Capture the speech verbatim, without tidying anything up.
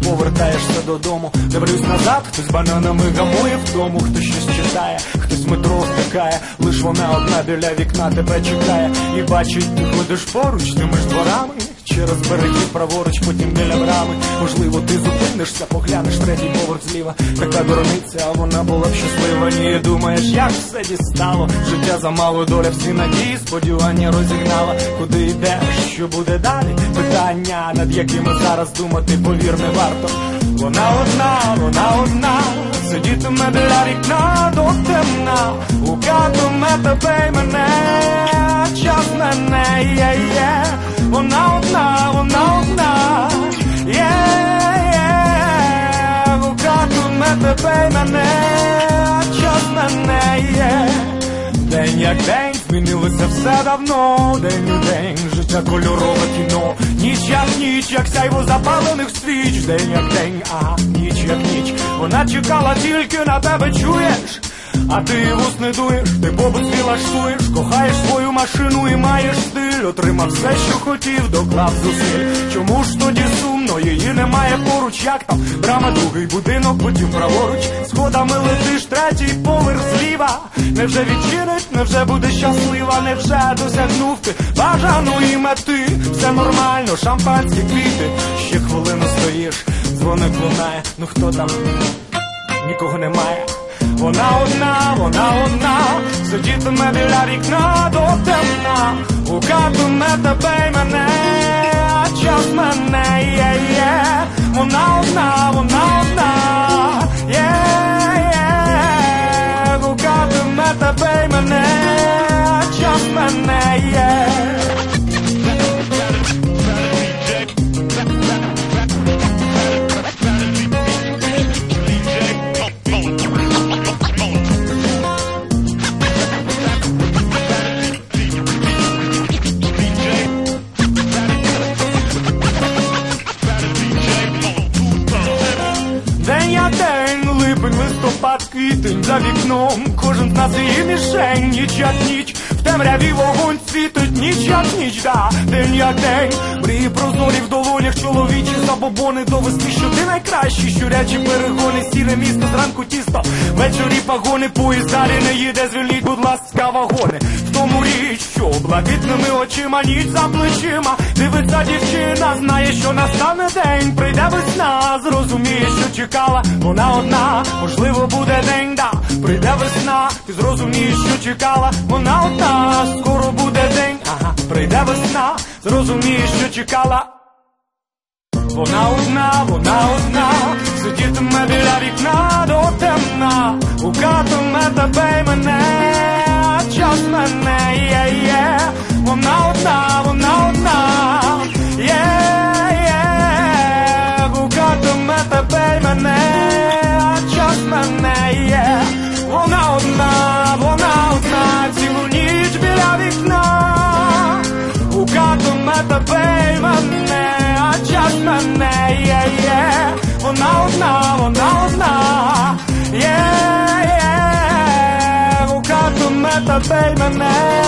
повертаєшся додому. Дивлюсь назад, хтось бананами гамує вдому, хтось щось читає, хтось в метро втикає. Лиш вона одна біля вікна тебе чекає і бачить, ти ходиш поруч тими ж дворами, через береги праворуч, потім біля брами. Можливо, ти зупинишся, поглянеш третій поверх зліва. Така дурниця, а вона була б щаслива. Ні, думаєш, як все дістало. Життя замало, доля всі надії, сподівання розігнала. Куди йдеш, що буде далі? Питання, над якими зараз думати, повір, не варто. Вона одна, вона одна, сидітиме біля вікна до темна. Гукатиме тебе й мене, час мене, є-є. Вона одна, вона одна, є-є. Гукатиме тебе й мене, час мене, є. День як день, змінилося все давно. День у день, життя кольорове кіно. Ніч як ніч, як сяйво запалених стріч. День як день, ага, ніч як ніч. Вона чекала тільки на тебе, чуєш? А ти вус не дуєш, ти побут свій лаштуєш. Кохаєш свою машину і маєш стиль. Отримав все, що хотів, доклав зусиль. Чому ж тоді сумно, її немає поруч? Як там? Брама, другий будинок, потім праворуч. Сходами летиш, третій поверх зліва. Невже відчинить, невже буде щаслива? Невже досягнув ти бажаної мети? Все нормально, шампанські квіти. Ще хвилину стоїш, дзвоник лунає. Ну хто там? Нікого немає. Вона одна, вона одна, сидітиме біля вікна до темна. Гукатиме тебе й мене, а час мене, є-є. Вона одна, вона одна, є-є. Гукатиме тебе й мене, а час мене, є. Листопад, квітень за вікном, кожен з нас її мішень. Ніч як ніч, в темряві вогонь світить. Ніч як ніч, да, день як день. Мрії прозорі в долонях, чоловічі забобони. Довести, що ти найкращий, щурячі перегони. Сіре місто, зранку тісто, ввечері пагони. Поїзд далі не їде, звільніть, будь ласка, вагони. В тому річ, що блакитними очима, ніч за плечима. Дивиться дівчина, знає, що настане день. Прийде весна, зрозуміє, що чекала. Вона одна, можливо, буде день, да. Прийде весна, ти зрозумієш, що чекала. Вона одна, скоро буде день, ага. Прийде весна, зрозумієш, що чекала. Вона одна, вона одна, сидітиме біля вікна до темна. Гукатиме тебе й мене, а час мене, є-є. Вона одна, вона одна, є-є. Гукатиме тебе й мене, а час мене, є. Вона одна, вона одна, цілу ніч біля вікна. Гукатиме тебе й мене, а час мене, є-є. Вона одна, вона одна, є-є. Гукатиме тебе й мене.